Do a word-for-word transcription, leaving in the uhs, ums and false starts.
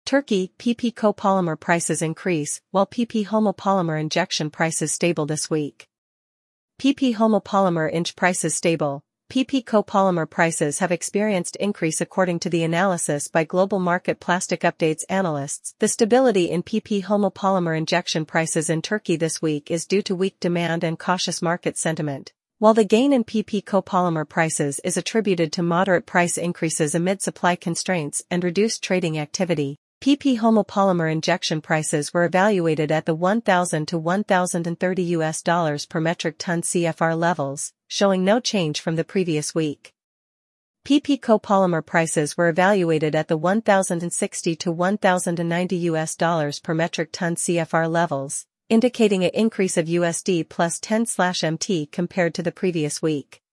Turkey, P P copolymer prices increase, while P P homopolymer injection prices stable this week. P P homopolymer inch prices stable. P P copolymer prices have experienced increase according to the analysis by Global Market Plastic Updates analysts. The stability in P P homopolymer injection prices in Turkey this week is due to weak demand and cautious market sentiment, while the gain in P P copolymer prices is attributed to moderate price increases amid supply constraints and reduced trading activity. P P homopolymer injection prices were evaluated at the one thousand to one thousand thirty U S dollars per metric ton C F R levels, showing no change from the previous week. P P copolymer prices were evaluated at the one thousand sixty to one thousand ninety U S dollars per metric ton C F R levels, indicating an increase of U S D plus ten M T compared to the previous week.